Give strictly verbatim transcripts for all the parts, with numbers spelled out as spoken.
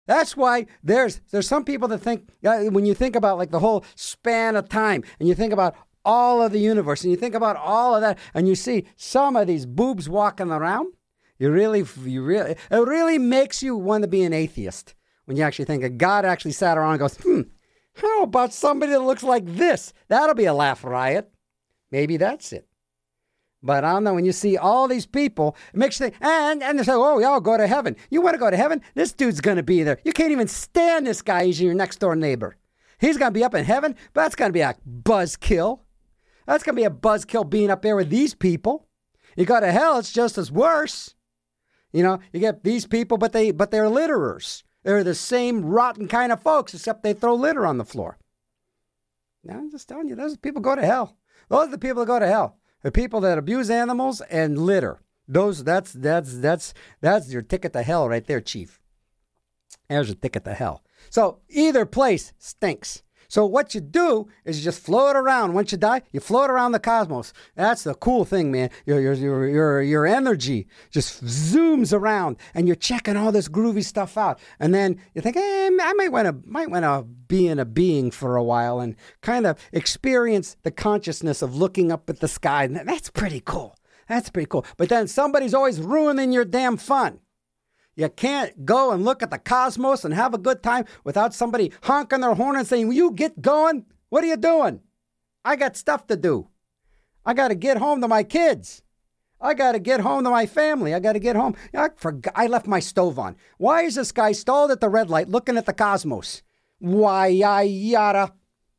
That's why there's there's some people that think, uh, when you think about like the whole span of time, and you think about all of the universe, and you think about all of that, and you see some of these boobs walking around, you really, you really, it really makes you want to be an atheist when you actually think that God actually sat around and goes, hmm, how about somebody that looks like this? That'll be a laugh riot. Maybe that's it. But I don't know, when you see all these people, it makes you think, and, and they say, oh, yeah, I'll go to heaven. You want to go to heaven? This dude's going to be there. You can't even stand this guy. He's your next door neighbor. He's going to be up in heaven, but that's going to be a buzzkill. That's going to be a buzzkill being up there with these people. You go to hell, it's just as worse. You know, you get these people, but, they, but they're litterers. They're the same rotten kind of folks, except they throw litter on the floor. Now, I'm just telling you, those people go to hell. Those are the people that go to hell. The people that abuse animals and litter. Those that's that's that's that's your ticket to hell right there, Chief. There's your ticket to hell. So either place stinks. So what you do is you just float around. Once you die, you float around the cosmos. That's the cool thing, man. Your your your your, your energy just zooms around, and you're checking all this groovy stuff out. And then you think, eh, I might want to might want to be in a being for a while and kind of experience the consciousness of looking up at the sky. And that's pretty cool. That's pretty cool. But then somebody's always ruining your damn fun. You can't go and look at the cosmos and have a good time without somebody honking their horn and saying, will you get going? What are you doing? I got stuff to do. I got to get home to my kids. I got to get home to my family. I got to get home. I forgot. I left my stove on. Why is this guy stalled at the red light looking at the cosmos? Why, I yada.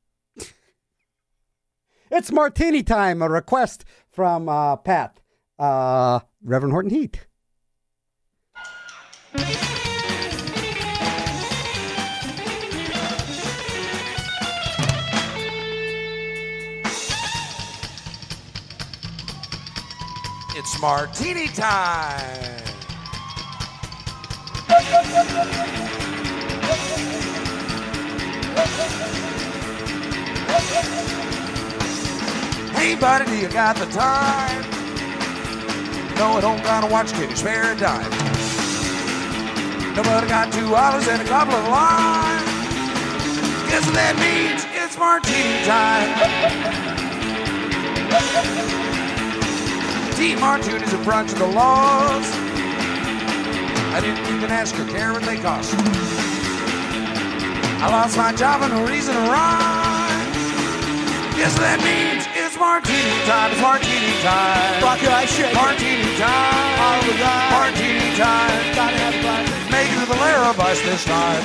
It's martini time. A request from uh, Pat, uh, Reverend Horton Heat. It's martini time. Hey, buddy, do you got the time? No, I don't gotta watch. Can you spare a dime? Nobody got two dollars and a couple of limes. Guess what that means? It's martini time. T. Martini's in front of the laws. I didn't even ask her, care what they cost. I lost my job and no reason to rhyme. Guess what that means? It's martini time. It's martini time. Rock your ice shake. Martini time. All the time. Martini time. Gotta have fun. Make it to the Larabus this time.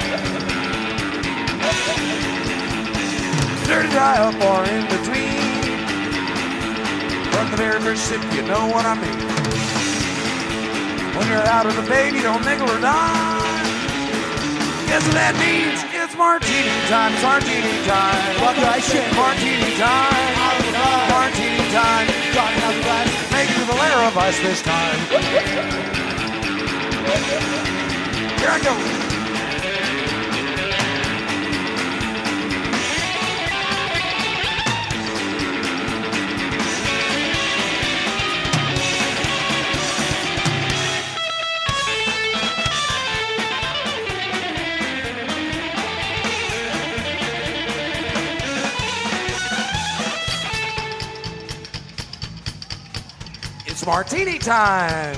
Dirty dry up or in between. From the very first sip, you know what I mean. When you're out of the baby, don't nickel or dime. Guess what that means? It's martini time. It's martini time. Rock your ice shake. Martini time. All the time. Martini time. Gotta have fun. Make it to the Larabus this time. Here I go. It's martini time.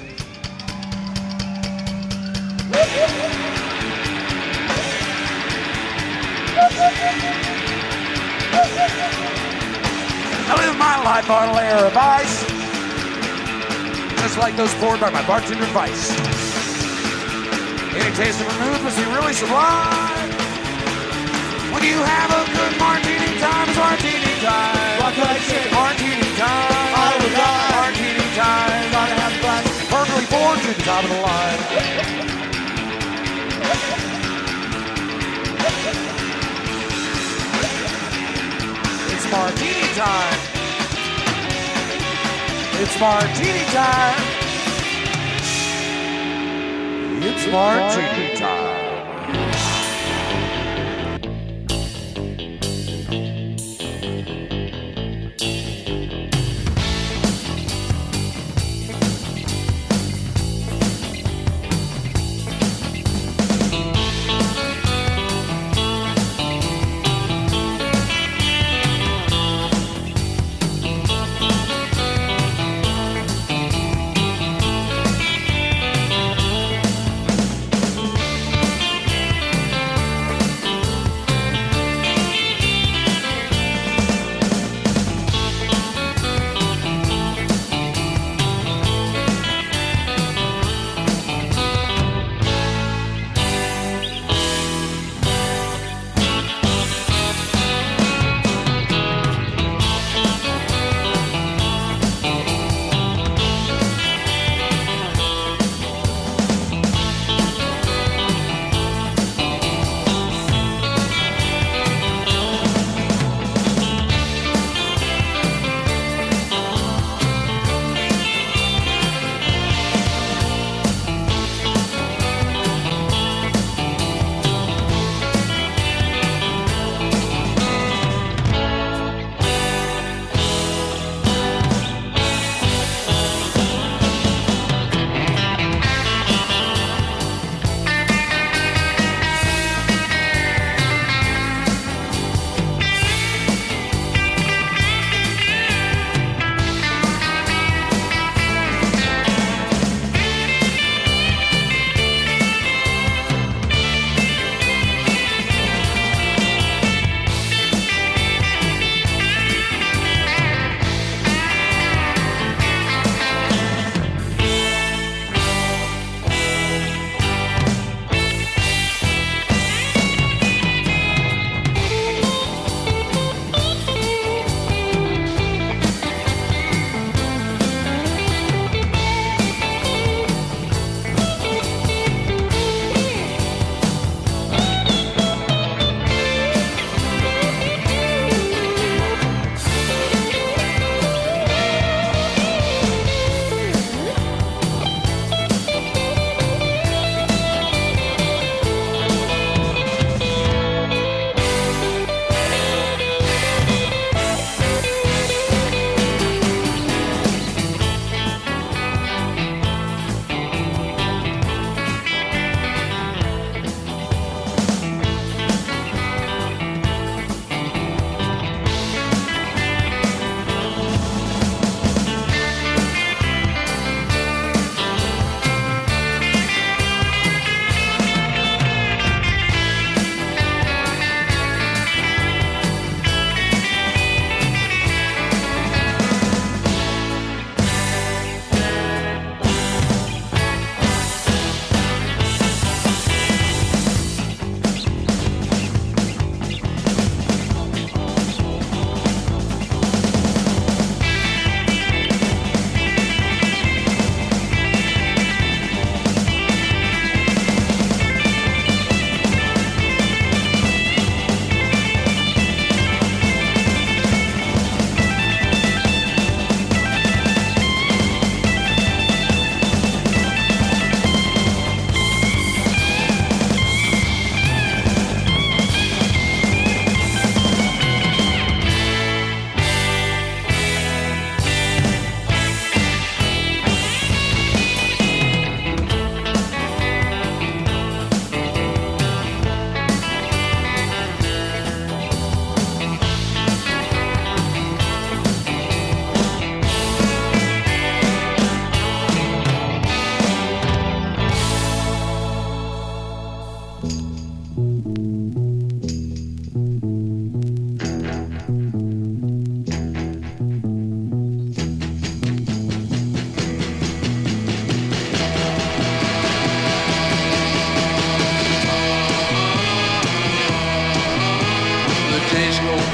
I live my life on a layer of ice, just like those poured by my bartender Vice. Any taste of vermouth must be really sublime. When you have a good martini time, it's martini time. Rock your ice shake. Martini time. All the time. Martini time. Gotta have fun. Perfectly formed to the top of the line. It's martini time. It's martini time. It's martini time.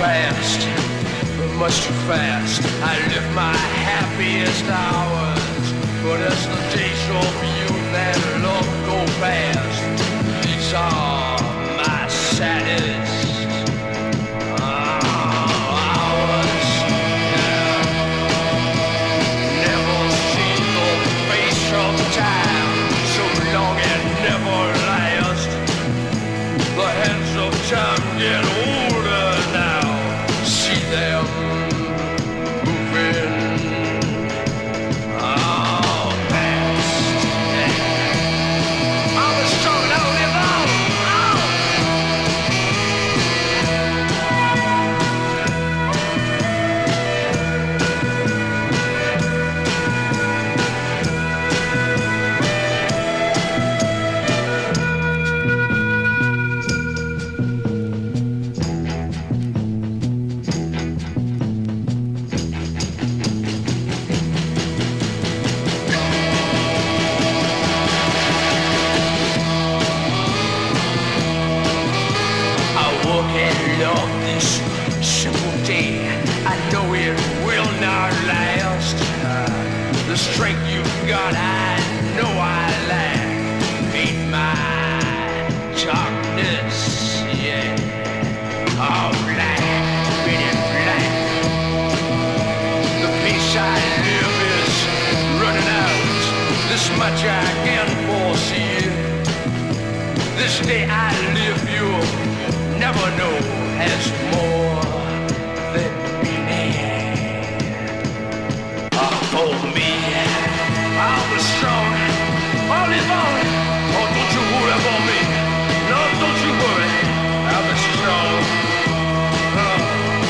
fast, much too fast. I live my happiest hours, but as the days show you that love go fast, these are my saddest hours. Yeah. Never seen the face of time so long and never last. The hands of time get older now. See them moving oh, fast. Yeah. I'm a strong and I'll live on. I work and love this simple day. I know it will not last. Uh, the strength you've got, I know I lack. Meet my darkness, yeah. Oh, black, really black. The peace I live is running out. This much I can foresee. This day I live, you'll never know has more than meaning. Oh, for me, I'll be strong, I'll live on. Oh, don't you worry about me. No, don't you worry, I'll be strong. Oh.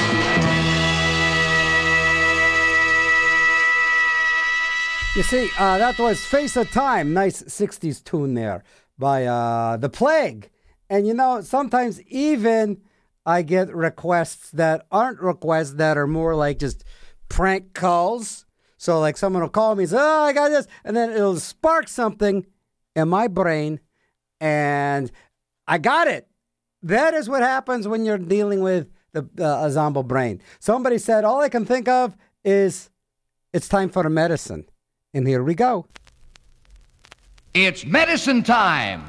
You see, uh, that was Face of Time. Nice sixties tune there by uh, The Plague. And, you know, sometimes even I get requests that aren't requests that are more like just prank calls. So, like, someone will call me and say, oh, I got this. And then it'll spark something in my brain. And I got it. That is what happens when you're dealing with the uh, ensemble brain. Somebody said, all I can think of is it's time for a medicine. And here we go. It's medicine time.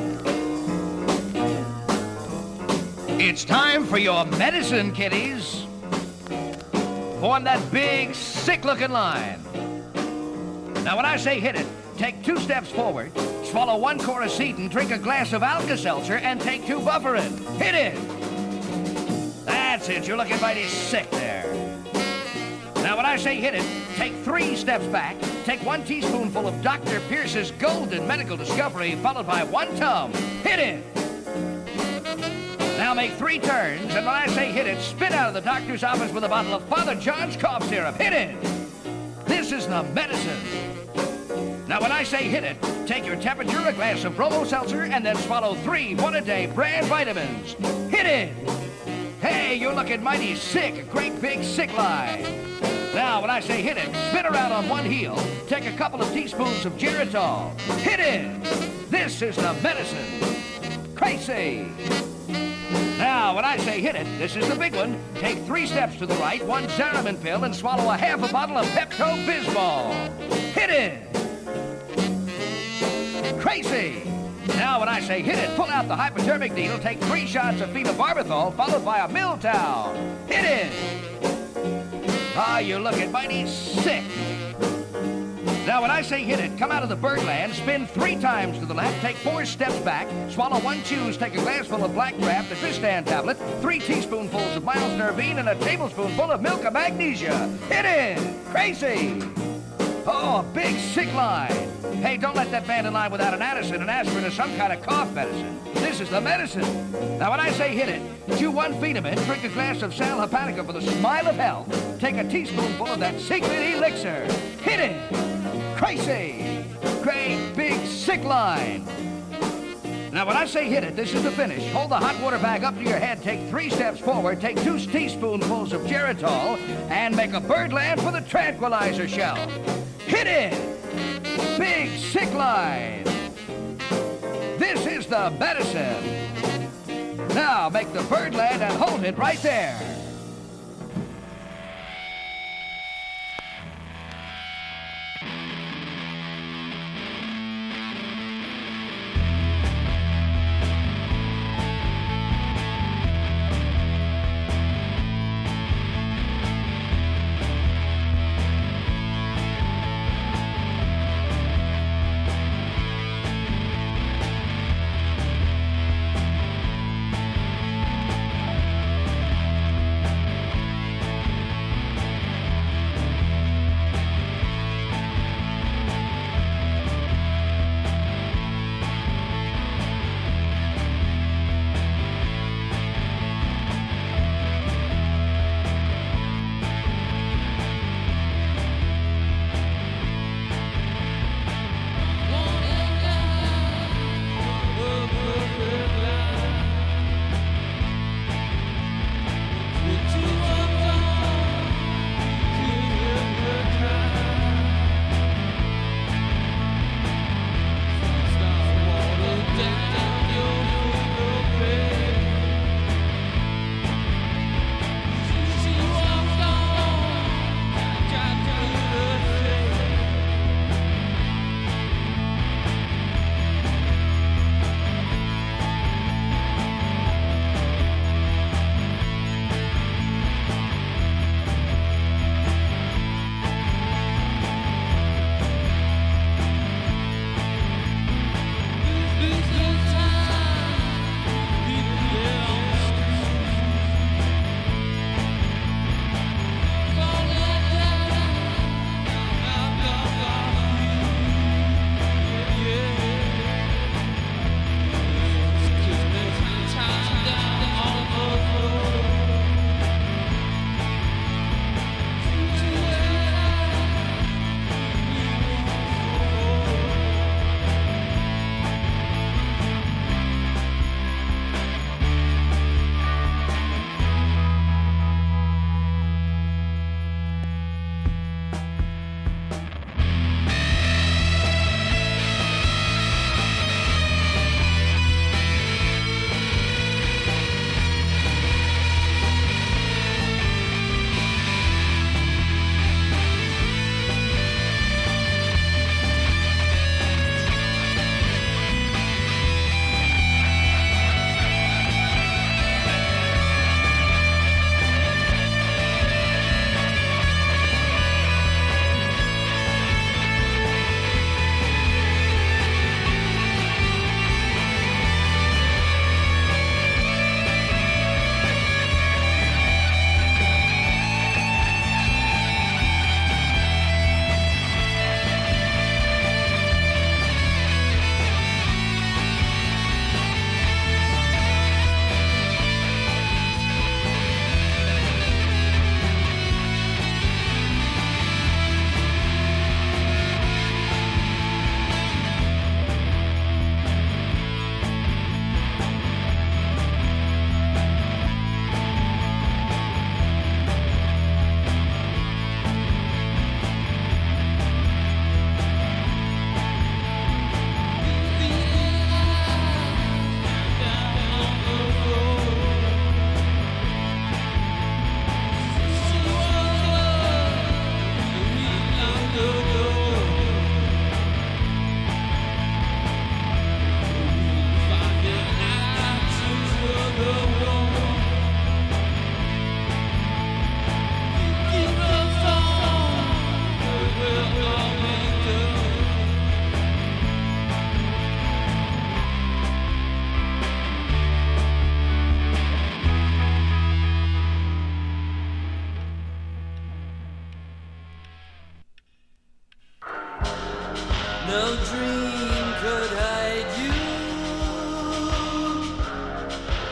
It's time for your medicine, kiddies. Form that big, sick-looking line. Now, when I say hit it, take two steps forward, swallow one Coracetin, drink a glass of Alka-Seltzer, and take two Bufferin. Hit it! That's it. You're looking mighty sick there. Now, when I say hit it, take three steps back, take one teaspoonful of Doctor Pierce's Golden Medical Discovery, followed by one Tum. Hit it! Now make three turns, and when I say hit it, spit out of the doctor's office with a bottle of Father John's cough syrup. Hit it! This is the medicine. Now when I say hit it, take your temperature, a glass of Bromo Seltzer, and then swallow three one-a-day brand vitamins. Hit it! Hey, you're looking mighty sick, a great big sick line. Now when I say hit it, spin around on one heel, take a couple of teaspoons of Geritol. Hit it! This is the medicine. Crazy! Now, when I say hit it, this is the big one. Take three steps to the right, one Xaramin pill, and swallow a half a bottle of Pepto-Bismol. Hit it! Crazy! Now, when I say hit it, pull out the hypodermic needle, take three shots of phenobarbital, followed by a Miltown. Hit it! Ah, you're looking mighty sick. Now, when I say hit it, come out of the birdland, spin three times to the left, take four steps back, swallow one chews, take a glassful of Black Craft, a Tristan tablet, three teaspoonfuls of Miles Nervine, and a tablespoonful of milk of magnesia. Hit it! Crazy! Oh, a big sick line. Hey, don't let that man in line without an Addison, an aspirin, or some kind of cough medicine. This is the medicine. Now, when I say hit it, chew one Phenamin, drink a glass of Sal Hepatica for the smile of health, take a teaspoonful of that secret elixir. Hit it! Crazy! Great big sick line. Now, when I say hit it, this is the finish. Hold the hot water bag up to your head, take three steps forward, take two teaspoonfuls of Geritol, and make a birdland for the tranquilizer shell. Hit it! Big sick line. This is the medicine. Now, make the birdland and hold it right there.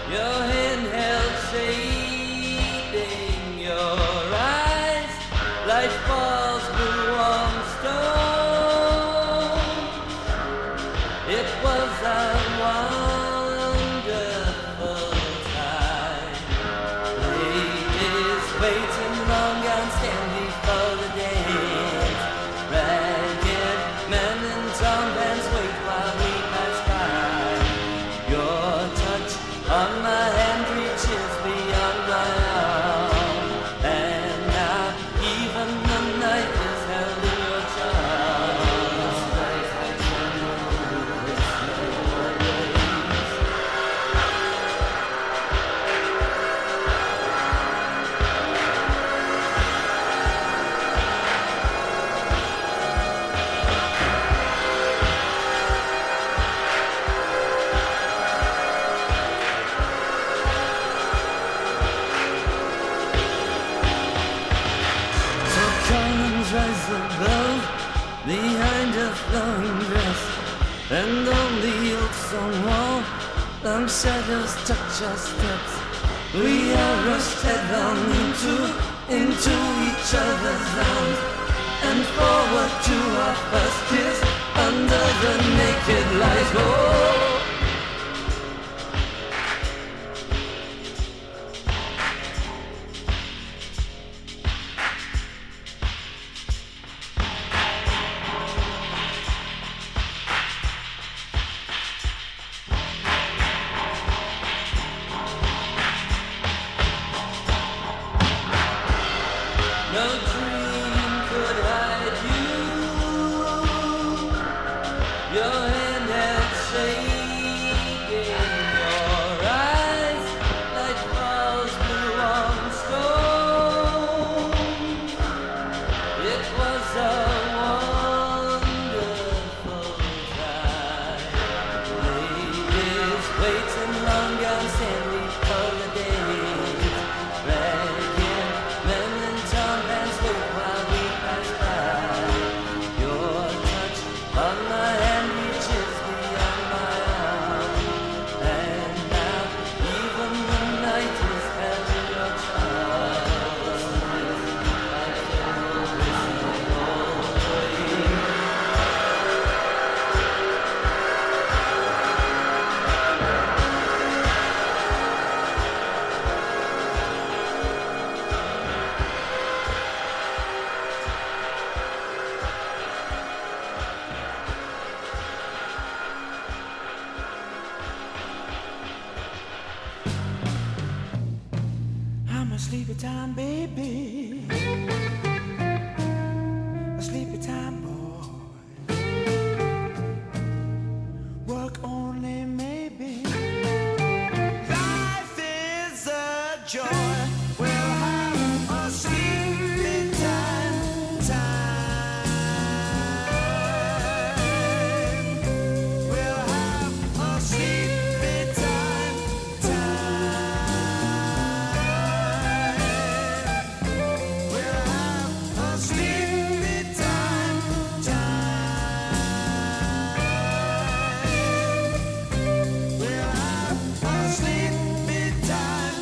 Your hand held shading your eyes, light falls blue on stone. It was a wonderful time. Ladies waiting long and standing for the dance. Ragged men in tom bands wait while we pass by. Your touch on my hand reaches beyond my arm, and now even the night is held in your charms. So columns rise above, behind a flowing dress, and on the old stone wall, long shadows touch our steps. We are rushed headlong into, into each other's arms, and forward to our first kiss under the naked light. Oh. No dream could hide you. Your hand held shading your eyes, light falls blue on stone. It was a wonderful time. Ladies waiting long and standing for the days. Ragged men in tom bands wait while we pass by. Your touch on my hand reaches beyond my arm, and now even the night is held in your charms. I feel this old dream. I'm a sleepy time baby, a sleepy time boy. Work only maybe. Life is a joy. We'll have a sleepy time, time. We'll have a sleepy time, time. We'll have a sleepy time, time. We'll have a sleepy time,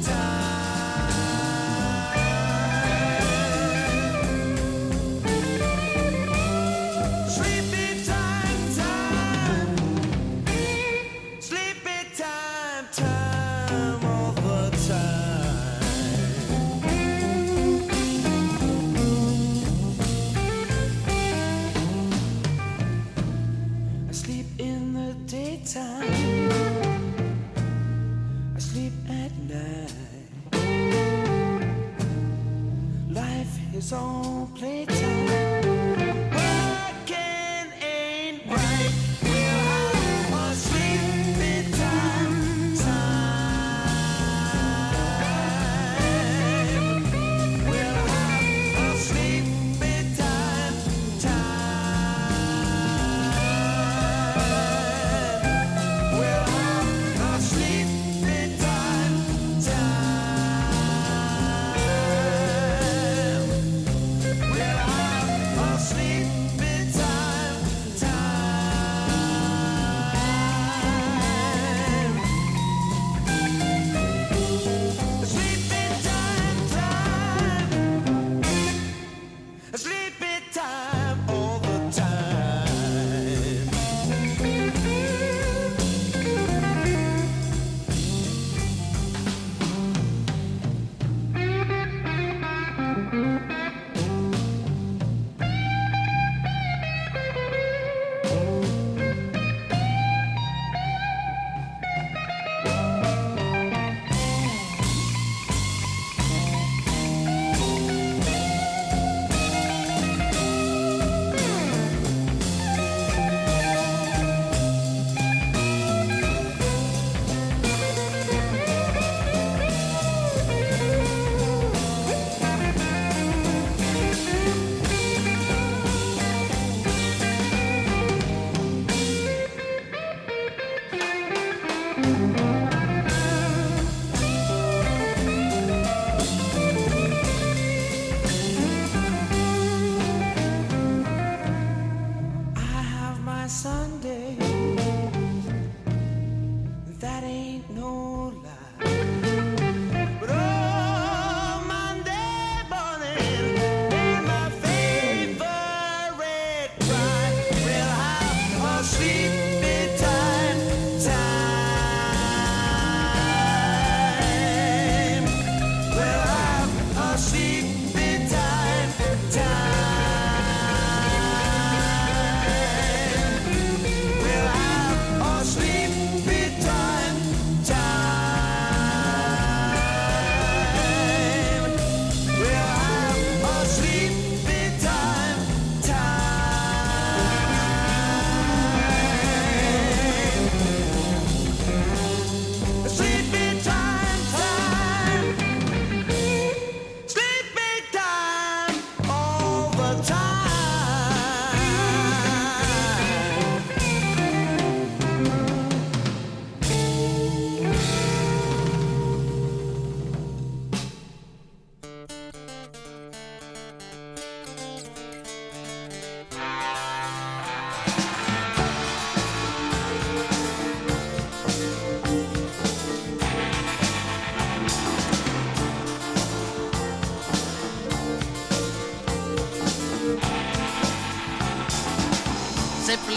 time. Sleepy time, time. Sleepy time, time all the time. I sleep in the daytime, I sleep at night. Life is all playtime. Working ain't right. We'll have a sleepy time, time. We'll have a sleepy time, time. We'll have a sleepy time, time. We'll have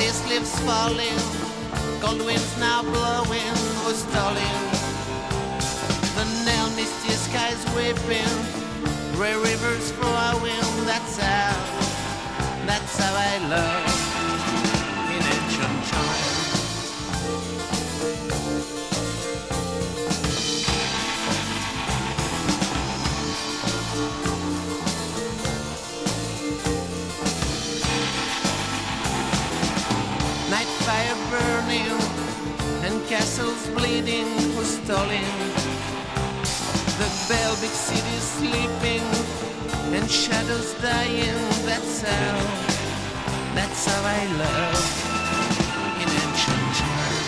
facelifts falling, cold winds now blowing or stalling. The now misty skies weeping, gray rivers flowing. That's how, that's how I love in ancient time. Night fire burning and castles bleeding or stalling. The Belgic city sleeping and shadows dying. That's how, that's how I love in ancient time.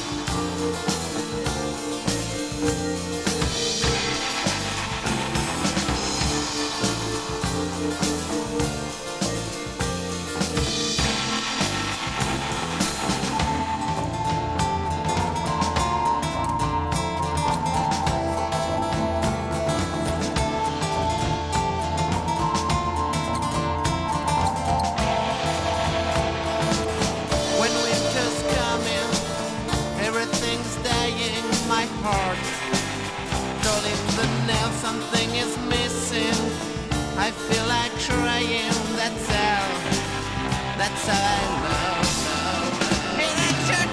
Something is missing. I feel like trying. That's how, that's how I love, love, love. Hey, it's your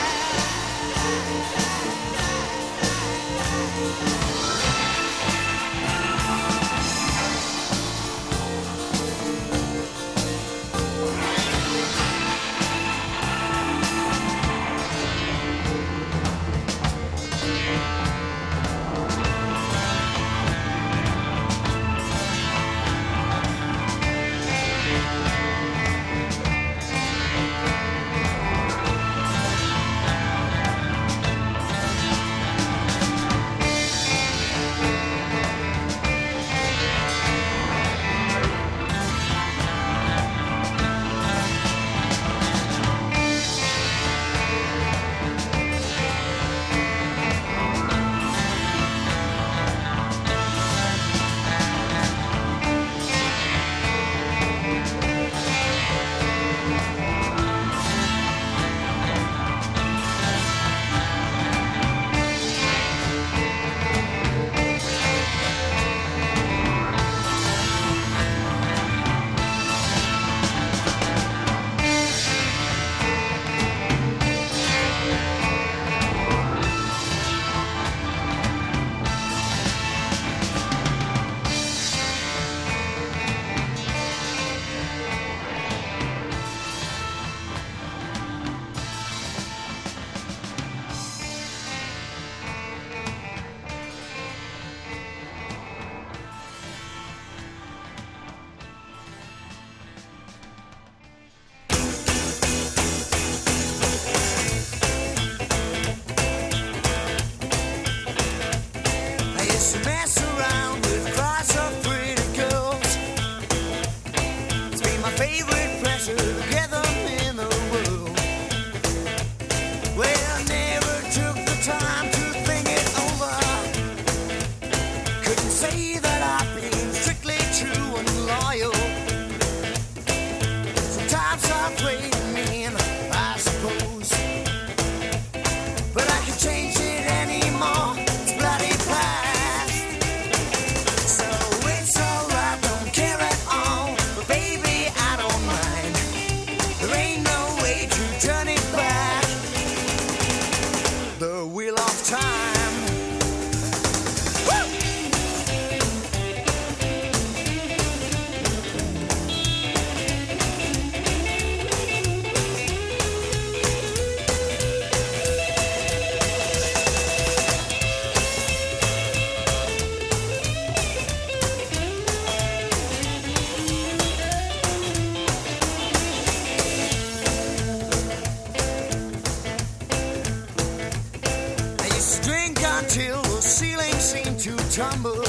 tumble.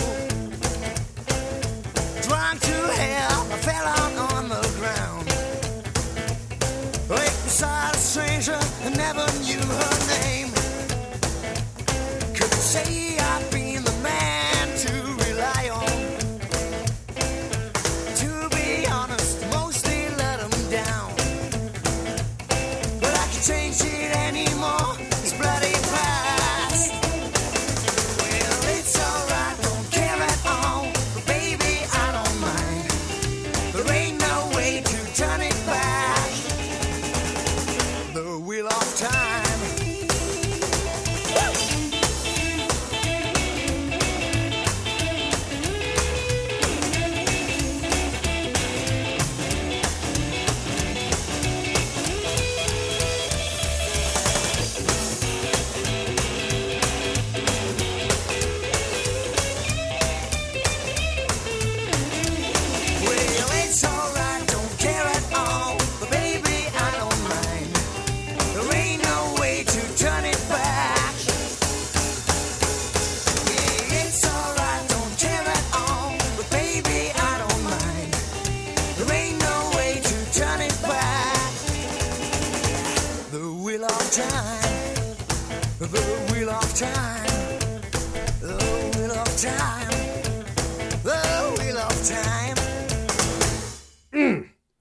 Drunk to hell, I fell out on the ground. Right beside a stranger, I never knew her name. Couldn't say I'd been the man to rely on. To be honest, mostly let him down.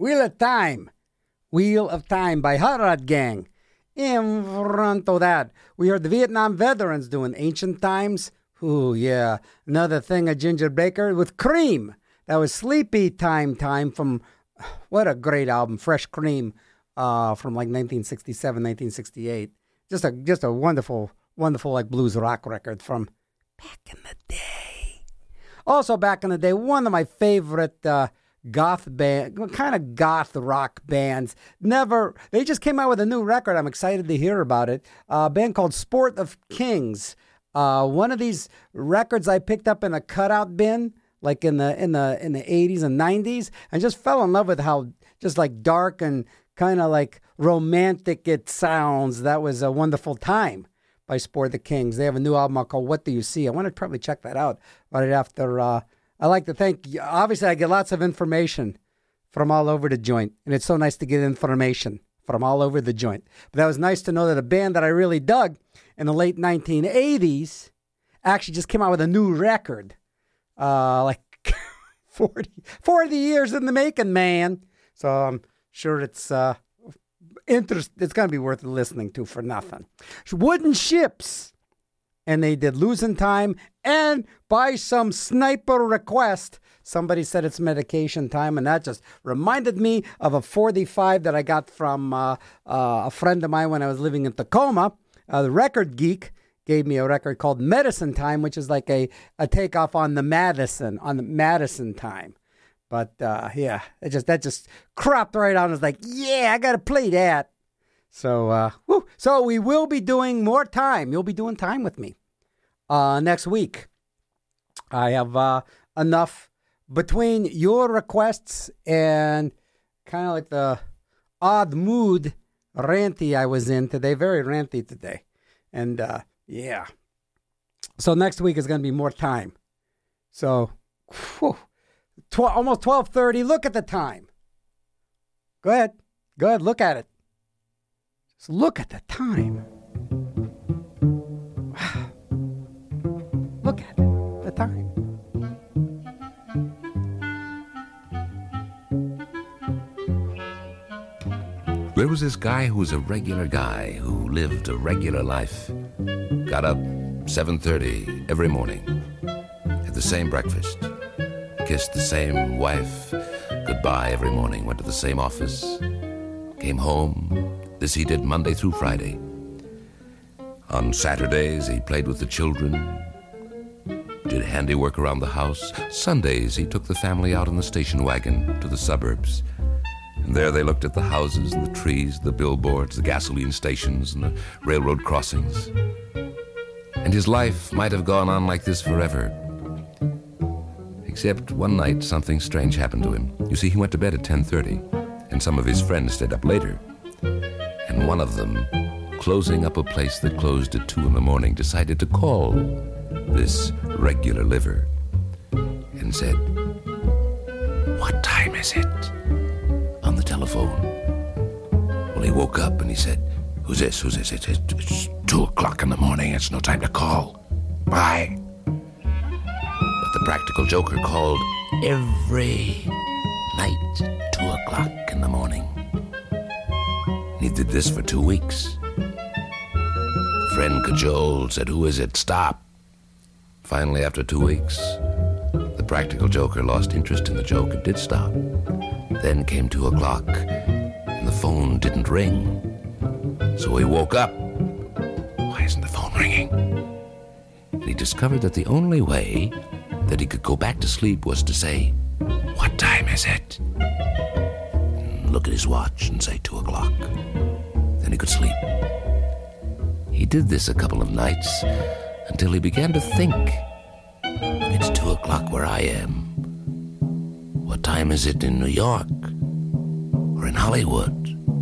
Wheel of Time. Wheel of Time by Hot Rod Gang. In front of that, we heard the Vietnam Veterans doing Ancient Times. Ooh, yeah. Another thing, a Ginger Baker with Cream. That was Sleepy Time Time from, what a great album, Fresh Cream, uh, from like nineteen sixty-seven, nineteen sixty-eight. Just a just a wonderful, wonderful like blues rock record from back in the day. Also back in the day, one of my favorite uh, goth band, kind of goth rock bands. Never, they just came out with a new record. I'm excited to hear about it. Uh, a band called Sport of Kings. Uh, one of these records I picked up in a cutout bin, like in the in the in the eighties and nineties, and just fell in love with how just like dark and kind of like romantic it sounds. That was a wonderful time by Sport of the Kings. They have a new album called What Do You See? I want to probably check that out right after. Uh, I like to thank, obviously I get lots of information from all over the joint, and it's so nice to get information from all over the joint. But that was nice to know that a band that I really dug in the late nineteen eighties actually just came out with a new record. Uh, like forty, forty years in the making, man. So I'm sure it's uh, interest. It's going to be worth listening to for nothing. Wooden Ships. And they did Losing Time. And by some sniper request, somebody said it's Medication Time. And that just reminded me of a forty-five that I got from uh, uh, a friend of mine when I was living in Tacoma. Uh, the Record Geek gave me a record called Medicine Time, which is like a, a takeoff on the Madison, on the Madison Time. But uh, yeah, it just that just cropped right on. I was like, yeah, I got to play that. So, uh, whew. So we will be doing more time. You'll be doing time with me uh, next week. I have uh, enough between your requests and kind of like the odd mood ranty I was in today. Very ranty today. And uh, yeah. So next week is going to be more time. So, whew, tw- almost twelve thirty. Look at the time. Go ahead. Go ahead. Look at it. Just look at the time. Look at it. The time. There was this guy who was a regular guy who lived a regular life. Got up seven thirty every morning. Had the same breakfast. Kissed the same wife goodbye every morning. Went to the same office. Came home. This he did Monday through Friday. On Saturdays, he played with the children. Did handiwork around the house. Sundays, he took the family out in the station wagon to the suburbs. And there they looked at the houses and the trees, the billboards, the gasoline stations, and the railroad crossings. And his life might have gone on like this forever. Except one night, something strange happened to him. You see, he went to bed at ten thirty, and some of his friends stayed up later. And one of them, closing up a place that closed at two in the morning, decided to call this regular liver and said, "What time is it?" on the telephone. Well, he woke up and he said, "Who's this? Who's this? It's, it's, it's two o'clock in the morning. It's no time to call. Bye." But the practical joker called every night, two o'clock in the morning. He did this for two weeks. The friend cajoled, said, "Who is it? Stop." Finally, after two weeks, the practical joker lost interest in the joke and did stop. Then came two o'clock, and the phone didn't ring. So he woke up. Why isn't the phone ringing? And he discovered that the only way that he could go back to sleep was to say, "What time is it?" And look at his watch and say two o'clock. Then he could sleep. He did this a couple of nights until he began to think, "It's two o'clock where I am. What time is it in New York? Or in Hollywood?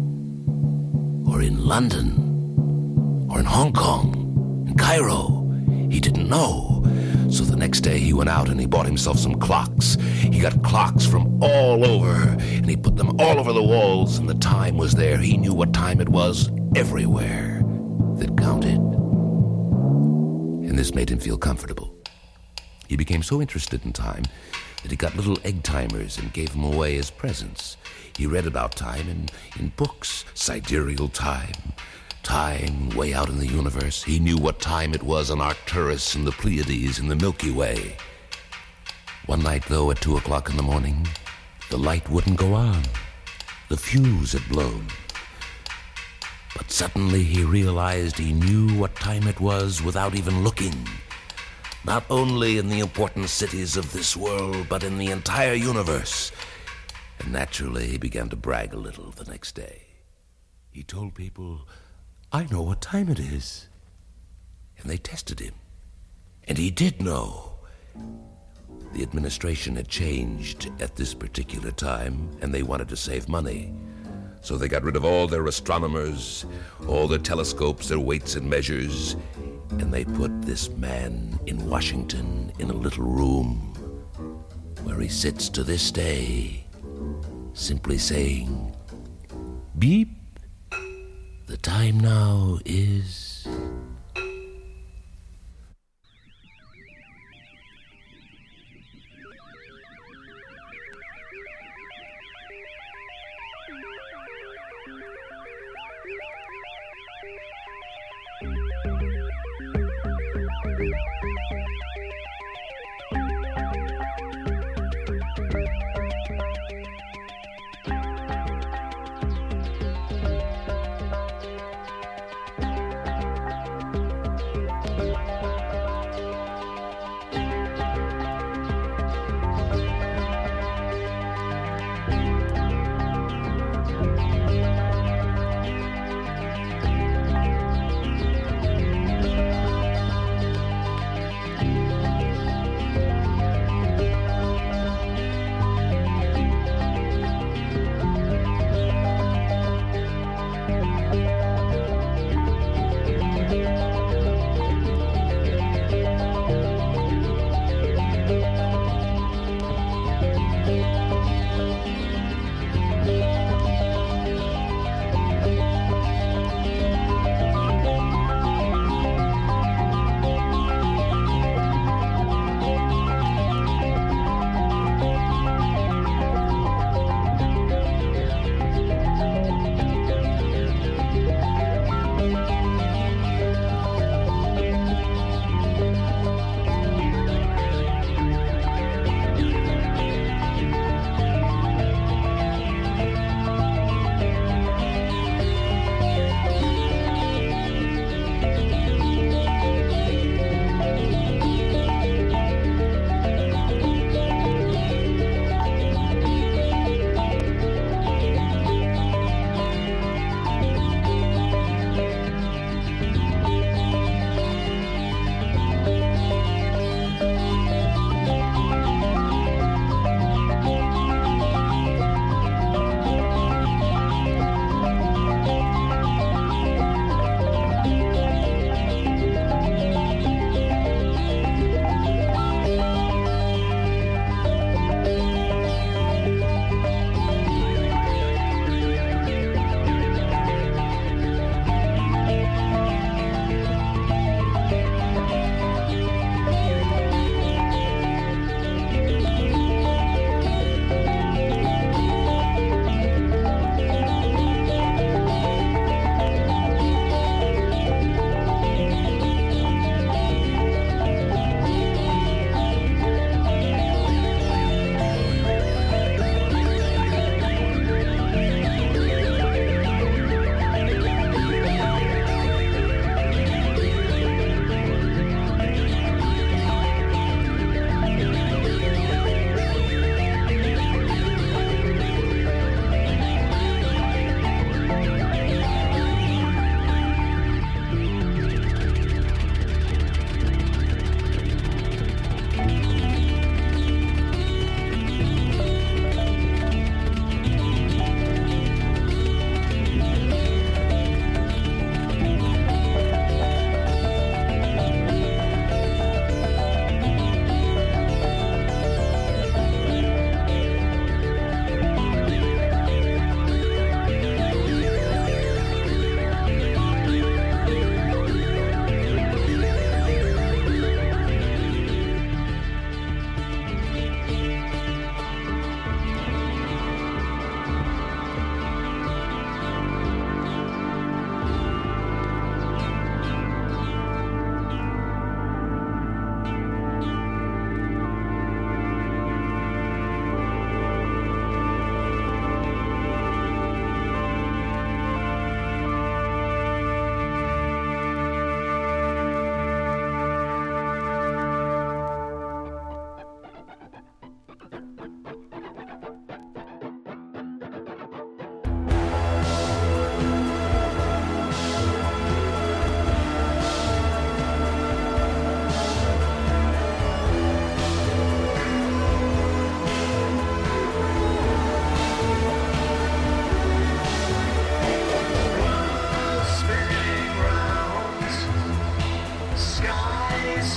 Or in London? Or in Hong Kong? In Cairo?" He didn't know. So the next day he went out and he bought himself some clocks. He got clocks from all over, and he put them all over the walls, and the time was there. He knew what time it was everywhere that counted. And this made him feel comfortable. He became so interested in time that he got little egg timers and gave them away as presents. He read about time in, in books, sidereal time, time way out in the universe. He knew what time it was on Arcturus and the Pleiades and the Milky Way. One night, though, at two o'clock in the morning, the light wouldn't go on. The fuse had blown. But suddenly he realized he knew what time it was without even looking. Not only in the important cities of this world, but in the entire universe. And naturally, he began to brag a little the next day. He told people, "I know what time it is." And they tested him. And he did know. The administration had changed at this particular time, and they wanted to save money. So they got rid of all their astronomers, all their telescopes, their weights and measures, and they put this man in Washington in a little room where he sits to this day, simply saying, "Beep, the time now is..."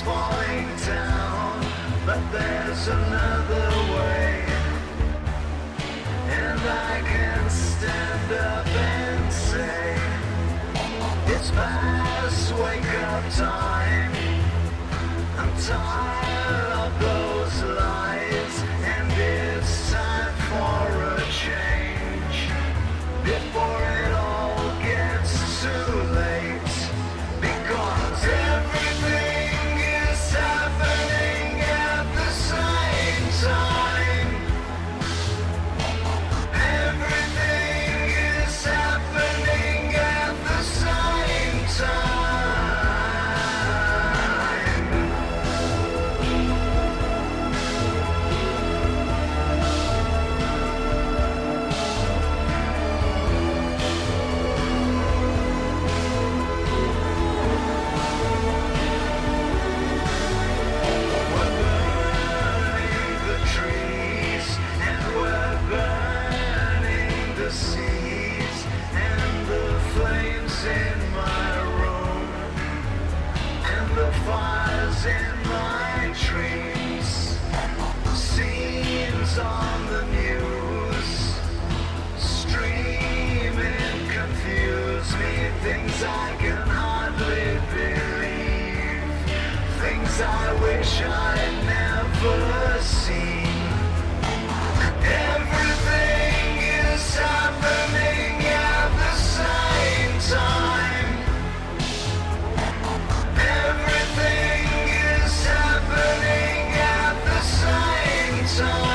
falling down, but there's another way. And I can stand up and say, it's past wake up time. I'm tired of those lies, and it's time for a change before it all gets too late. Because everything is happening at the same time. Everything is happening at the same time. Fires in my dreams, scenes on the news, streaming confuse me, things I can hardly believe, things I wish I'd never seen. Everything is happening at the same time. Everything is happening at the same time.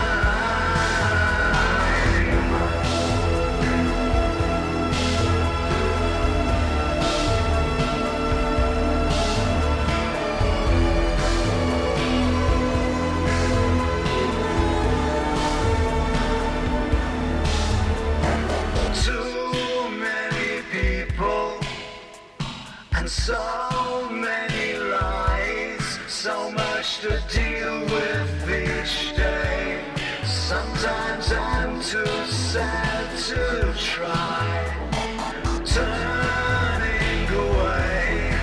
Too many people and so many lies, so much to deal with each day. Sometimes I'm too sad to try, turning away.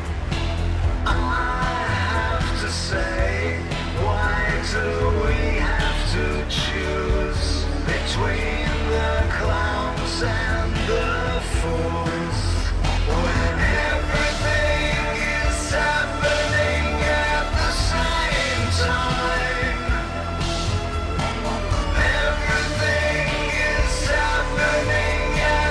I have to say, why do we have to choose between the clowns and the fools? When everything is happening at the same time. Everything is happening at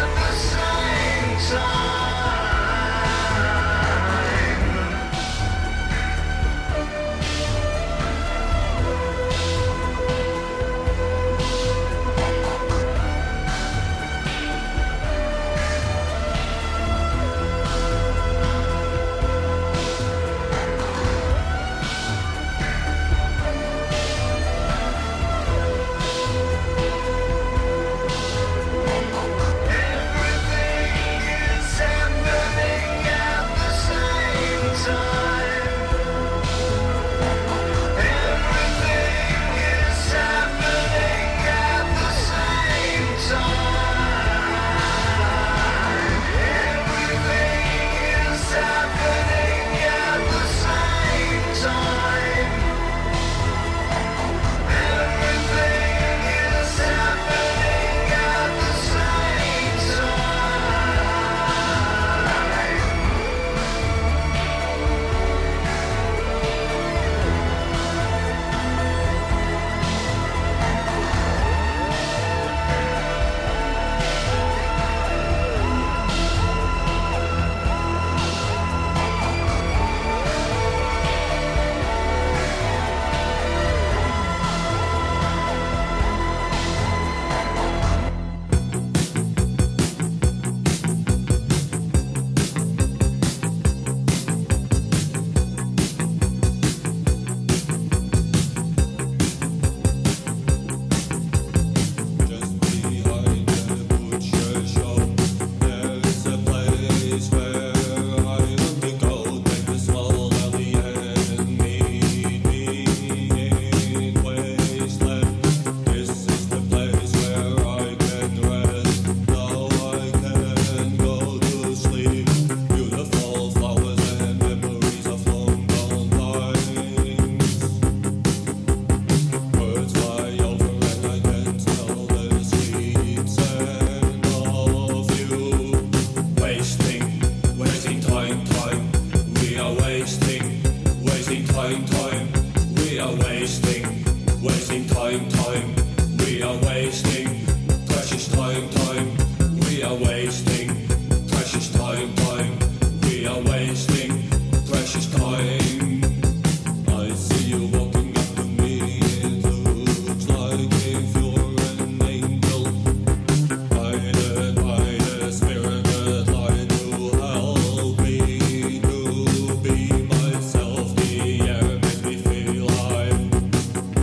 Wasting time, time, we are wasting. Wasting time, time, we are wasting. Precious time, time, we are wasting. Precious time, time, we are wasting. Precious time. I see you walking up to me. It looks like if you're an angel. Guided by the spirit that I to help me to be myself. The air makes me feel alive.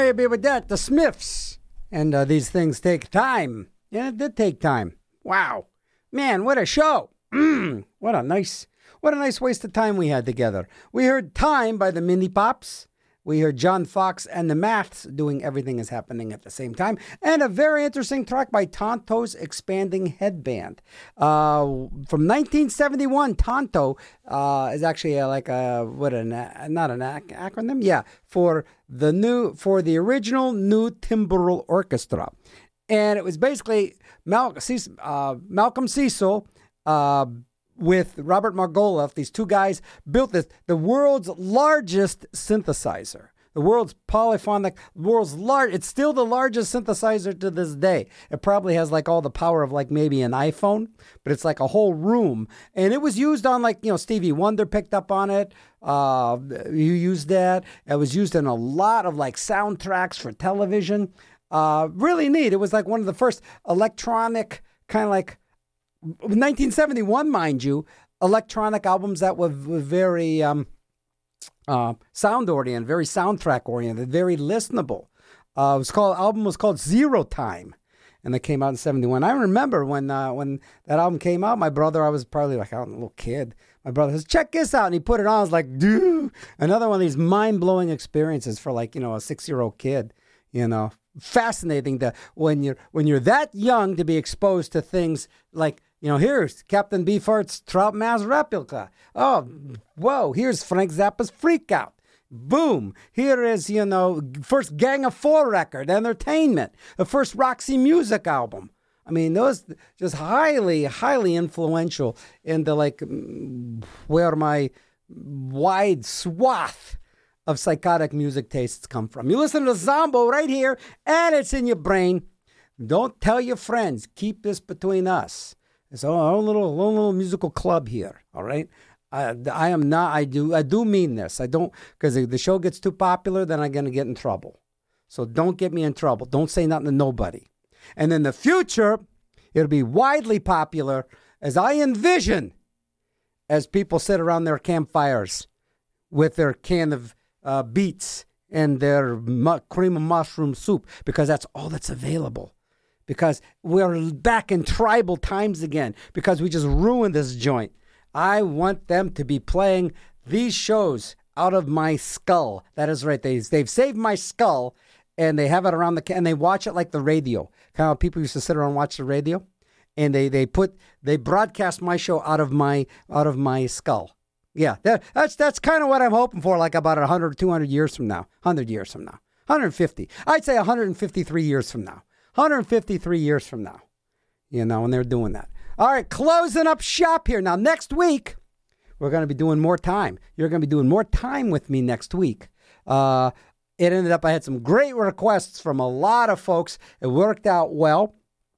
may be with that, the Smiths. And uh, these things take time. Yeah, it did take time. Wow. Man, what a show. Mm, what a nice, what a nice waste of time we had together. We heard Time by the Mini Pops. We heard John Fox and the Maths doing Everything Is Happening at the Same Time. And a very interesting track by Tonto's Expanding Headband. Uh, from nineteen seventy-one, Tonto uh, is actually a, like a, what, an, not an ac- acronym? Yeah, for the new, for the original New Timbral Orchestra. And it was basically Mal- uh, Malcolm Cecil, uh, with Robert Margolin, these two guys built this, the world's largest synthesizer, the world's polyphonic, world's large. It's still the largest synthesizer to this day. It probably has like all the power of like maybe an iPhone, but it's like a whole room. And it was used on like, you know, Stevie Wonder picked up on it. Uh, you used that. It was used in a lot of like soundtracks for television. Uh, really neat. It was like one of the first electronic kind of like, nineteen seventy-one, mind you, electronic albums that were very um, uh, sound-oriented, very soundtrack-oriented, very listenable. Uh, it was called, album was called Zero Time, and it came out in seventy-one. I remember when uh, when that album came out, my brother, I was probably like, I was a little kid. My brother says, check this out, and he put it on. I was like, dude, another one of these mind-blowing experiences for like, you know, a six-year-old kid, you know. Fascinating to when you're when you're that young to be exposed to things like, you know, here's Captain Beefheart's Trout Mass Replica. Oh, whoa, here's Frank Zappa's Freak Out. Boom. Here is, you know, first Gang of Four record, Entertainment, the first Roxy Music album. I mean, those just highly, highly influential in the like where my wide swath of psychotic music tastes come from. You listen to Zombo right here, and it's in your brain. Don't tell your friends. Keep this between us. It's our own little, own little musical club here, all right? I, I am not, I do I do mean this. I don't, because if the show gets too popular, then I'm going to get in trouble. So don't get me in trouble. Don't say nothing to nobody. And in the future, it'll be widely popular as I envision as people sit around their campfires with their can of Uh, beets and their mu- cream of mushroom soup, because that's all that's available. Because we're back in tribal times again, because we just ruined this joint. I want them to be playing these shows out of my skull. That is right. They, they've saved my skull, and they have it around the, ca- and they watch it like the radio. Kind of how people used to sit around and watch the radio, and they, they put, they broadcast my show out of my, out of my skull. Yeah, that, that's that's kind of what I'm hoping for, like about one hundred, two hundred years from now, one hundred years from now, one hundred fifty. I'd say one hundred fifty-three years from now, one hundred fifty-three years from now, you know, when they're doing that. All right, closing up shop here. Now, next week, we're going to be doing more time. You're going to be doing more time with me next week. Uh, it ended up, I had some great requests from a lot of folks. It worked out well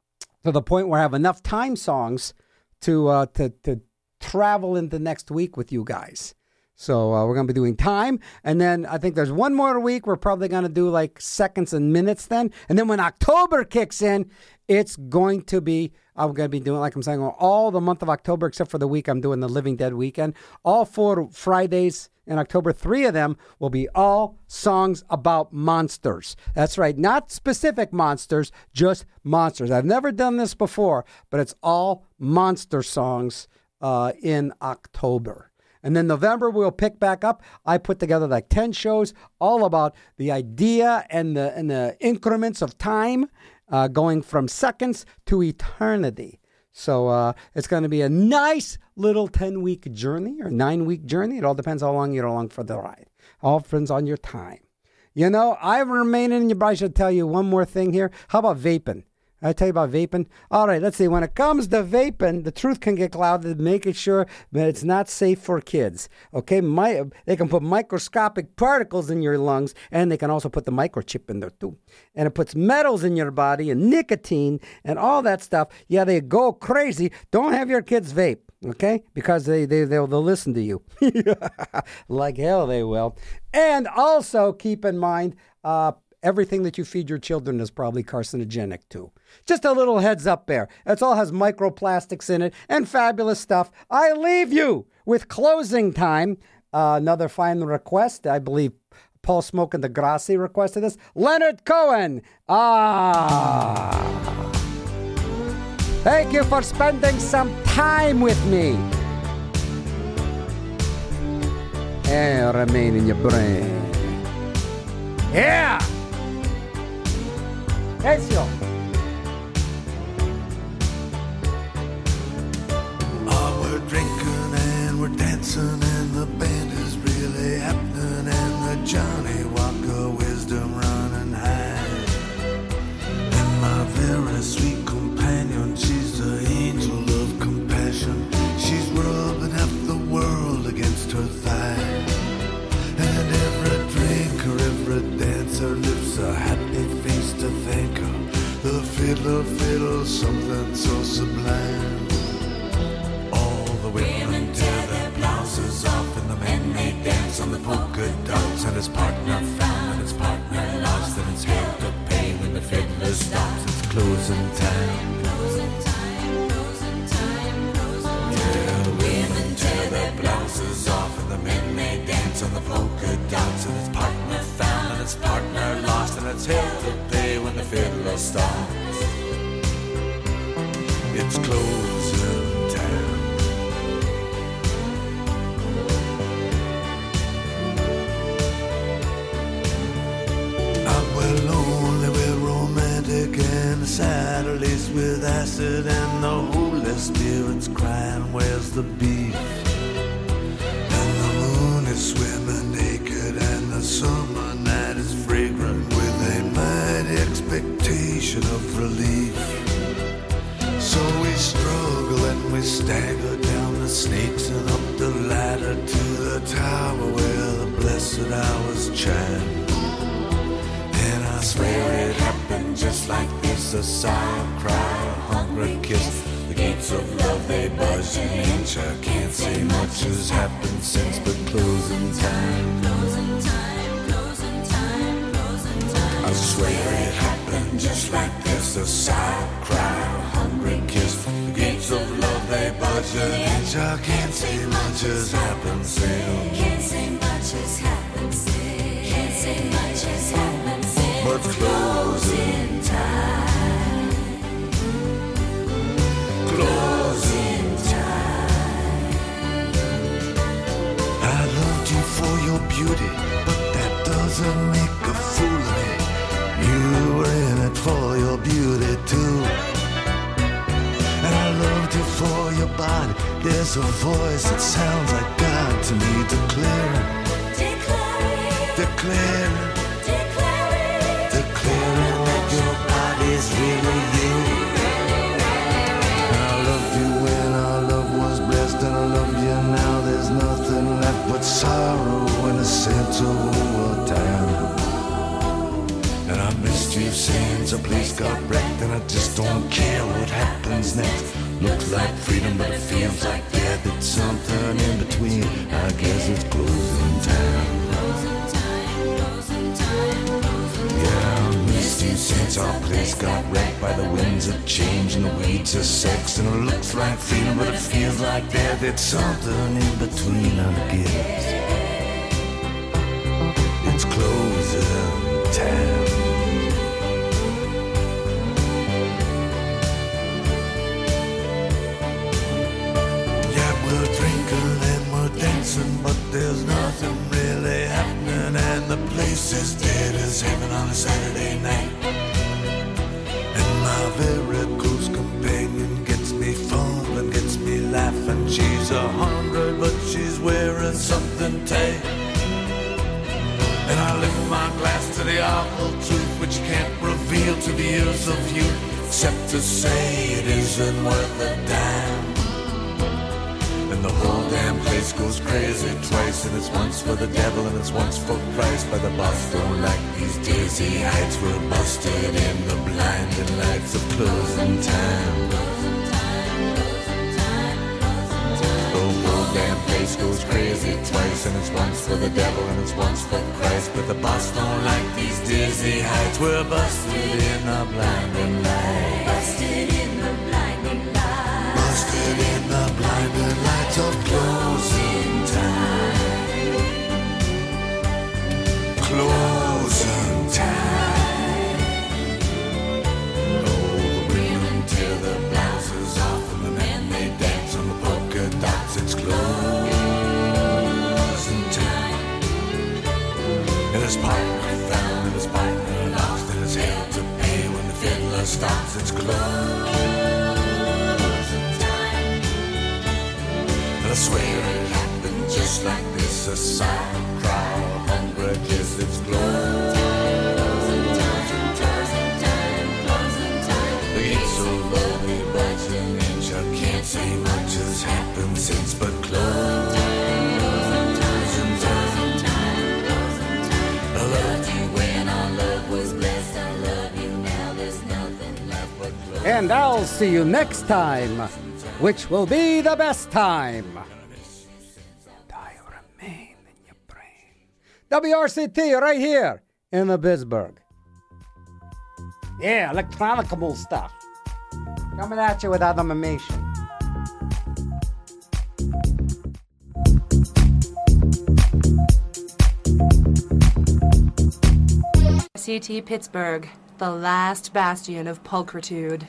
to the point where I have enough time songs to uh, to to travel into next week with you guys. So uh, we're going to be doing time. And then I think there's one more week. We're probably going to do like seconds and minutes then. And then when October kicks in, it's going to be, I'm going to be doing, like I'm saying, all the month of October, except for the week I'm doing the Living Dead weekend. All four Fridays in October, three of them will be all songs about monsters. That's right. Not specific monsters, just monsters. I've never done this before, but it's all monster songs Uh, in October. And then November, we'll pick back up. I put together like ten shows all about the idea and the and the increments of time uh, going from seconds to eternity. So uh, it's going to be a nice little ten-week journey or nine-week journey. It all depends how long you're along for the ride. All depends on your time. You know, I'm remaining in your I should tell you one more thing here. How about vaping? I tell you about vaping. All right, let's see. When it comes to vaping, the truth can get clouded, making sure that it's not safe for kids. Okay, My, they can put microscopic particles in your lungs, and they can also put the microchip in there too. And it puts metals in your body and nicotine and all that stuff. Yeah, they go crazy. Don't have your kids vape, okay? Because they, they, they'll, they'll listen to you. Like hell they will. And also keep in mind, uh, everything that you feed your children is probably carcinogenic too. Just a little heads up there. It all has microplastics in it and fabulous stuff. I leave you with Closing Time. Uh, another fine request. I believe Paul Smokin' the Grassi requested this. Leonard Cohen. Ah. Thank you for spending some time with me. And remain in your brain. Yeah. Ezio. Oh, we're drinking and we're dancing and the band is really happening and the Johnny Walker wisdom running high. And my very sweet companion, she's the angel of compassion. She's rubbing half the world against her thigh. And every drinker, every dancer lifts a happy face to thank her. The fiddler fiddles something so sublime. All the women tear their blouses off and the men they dance on the polka dots. And his partner found and his partner lost and it's hell to pay when the fiddler stops. It's closing time. Yeah, the women tear their blouses off and the men they dance on the polka dots. And his partner found and his partner lost and it's hell to pay when the fiddler stops. It's closing time. Ah, we're lonely, we're romantic and sad, laced with acid and the Holy Spirit's crying, where's the beef? And the moon is swimming naked and the summer night is fragrant with a mighty expectation of relief. So we struggle and we stagger down the snakes and up the ladder to the tower where the blessed hours chime. And I swear it happened just like this, a sigh, a cry, a hungry kiss. The gates of love, they budge an inch. I can't say much has happened since but closing time. Closing time, closing time, closing time. I swear it happened just like this, a sigh, a cry, a hungry kiss. The gates of love, they budge an inch. I can't say much has happened since. Can't say much has happened since. Can't say much has happened since. But closing time. Closing time. I loved you for your beauty, but that doesn't make a fool of me. You were in it for your beauty too. And I loved you for your body. There's a voice that sounds like God to me, declaring, Declaring, declaring, declaring, declaring that your body's really you. And I loved you when our love was blessed, and I love you now. There's nothing left but sorrow and a sense of overtime. And I missed you since a place got wrecked, and I just don't care what happens next. Looks like freedom, but it feels like death. It's something in between. I guess it's closing time. Yeah, I missed you since our place got wrecked by the winds of change and the weeds of sex. And it looks like freedom, but it feels like death. It's something in between, I guess. It's closing time. But there's nothing really happening, and the place is dead as heaven on a Saturday night. And my very close companion gets me fumbling, gets me laughing. She's a hundred, but she's wearing something tight. And I lift my glass to the awful truth, which you can't reveal to the ears of youth, except to say it isn't worth a dime. And the whole damn place goes crazy twice, and it's once for the devil and it's once for Christ. By the boss don't like these dizzy heights, we're busted in the blinding lights of closing time. The whole damn place goes crazy twice, and it's once for the devil and it's once for Christ. But the boss don't like these dizzy heights, we're busted in the blinding lights. busted in the blinding light. Busted in the blinding lights of closing time. closing time. Oh, the women tear their blouses off and the men they dance on the polka dots. It's closing time. And his partner found and his partner lost and his hell to pay when the fiddler stops. It's closing time. And I swear it happened just like this. A silent cry, a hundred kiss. It's closing time. The gate's so low, we bright an inch. I can't say much has happened since, but closing time. I loved you when our love was blessed. I love you now. There's nothing left but closing. And I'll see you next time, which will be the best time. I remain in your brain. W R C T right here in the Pittsburgh. Yeah, electronicable stuff. Coming at you with animation. C T Pittsburgh, the last bastion of pulchritude.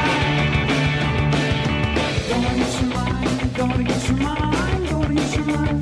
Gonna get your mind, gonna get your mind.